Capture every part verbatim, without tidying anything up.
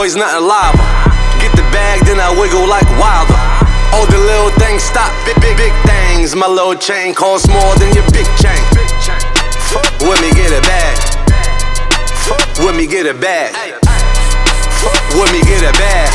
boys, nothing lava. Get the bag, then I wiggle like Wilder. All the little things stop, big, big, big things. My little chain costs more than your big chain. With me, get a bag. With me, get a bag. With me, get a bag.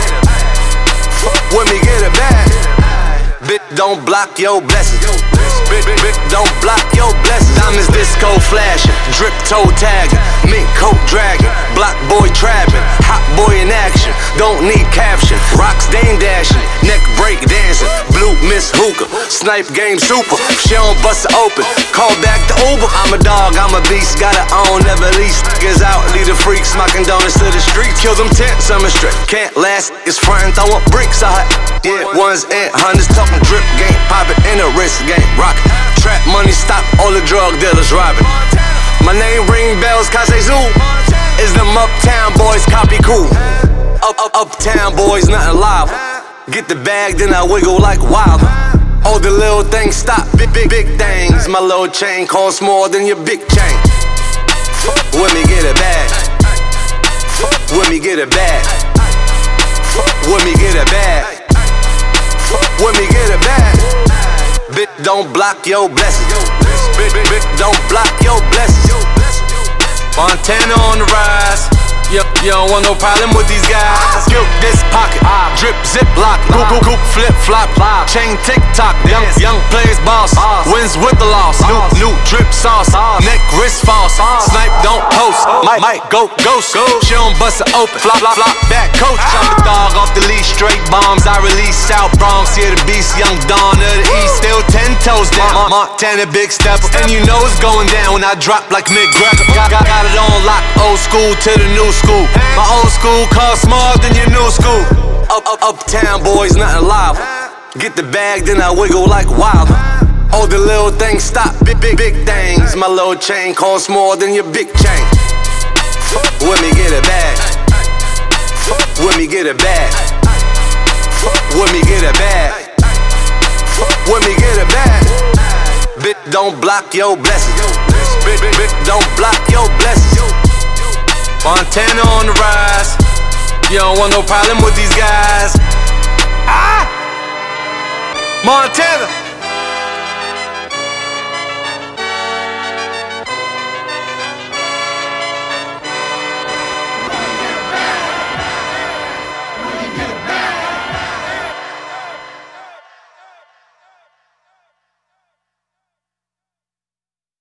With me, get a bag. Bitch, don't block your blessings. Bitch, bitch, don't block your blessings. Diamonds disco flashing, drip toe tagging, mink coat dragging, block boy trapping, hot boy in action. Don't need caption. Rocks dame dashing, neck break dancing, blue miss hookah, snipe game super. She don't bust it open, call back the Uber. I'm a dog, I'm a beast, gotta own, never lease. Niggas out, lead the freaks, smocking donuts to the streets. Kill them tents, I'm a straight. Can't last, it's frontin', throwin' bricks out. Yeah, ones and hundreds, talking drip game, poppin' in the wrist game, rockin'. Trap money, stop all the drug dealers robbing. My name ring bells, Kase Zoo. Is them uptown boys, copy cool. Up, up, uptown boys, nothing lava. Get the bag, then I wiggle like Wilder. All the little things stop, big, big, big things. My little chain costs more than your big chain. With me, get a bag. With me, get a bag. With me, get a bag. With me, get a bag. Bitch, don't block your blessings. Bitch, bitch, bitch, don't block your blessings. Montana on the rise. Yep, you don't want no problem with these guys. Skip this pocket, drip, zip, lock, goop, goop, goop, flip, flop, chain, tick tock. Young, young players, boss, wins with the loss. New, new drip sauce, neck, wrist false. Snipe, don't post, might, might go ghost. She don't bust it open, flop, flop, flop, back coach. I'm a dog off the leash, straight bombs. I release South Bronx, here the beast, young Dawn of the East. Still ten toes down, Montana big stepper, and you know it's going down when I drop like McGregor. Got, got, got it on lock, old school to the new school. My old school costs more than your new school. Up, up, uptown boys, nothing lava. Get the bag, then I wiggle like Wilder. All the little things stop, big, big, big things. My little chain costs more than your big chain. With me, get a bag. With me, get a bag. With me, get a bag. With me, get a bag. Bitch, don't block your blessings. Bitch, bitch, bitch, don't block your blessings. Montana on the rise. You don't want no problem with these guys. Ah! Montana.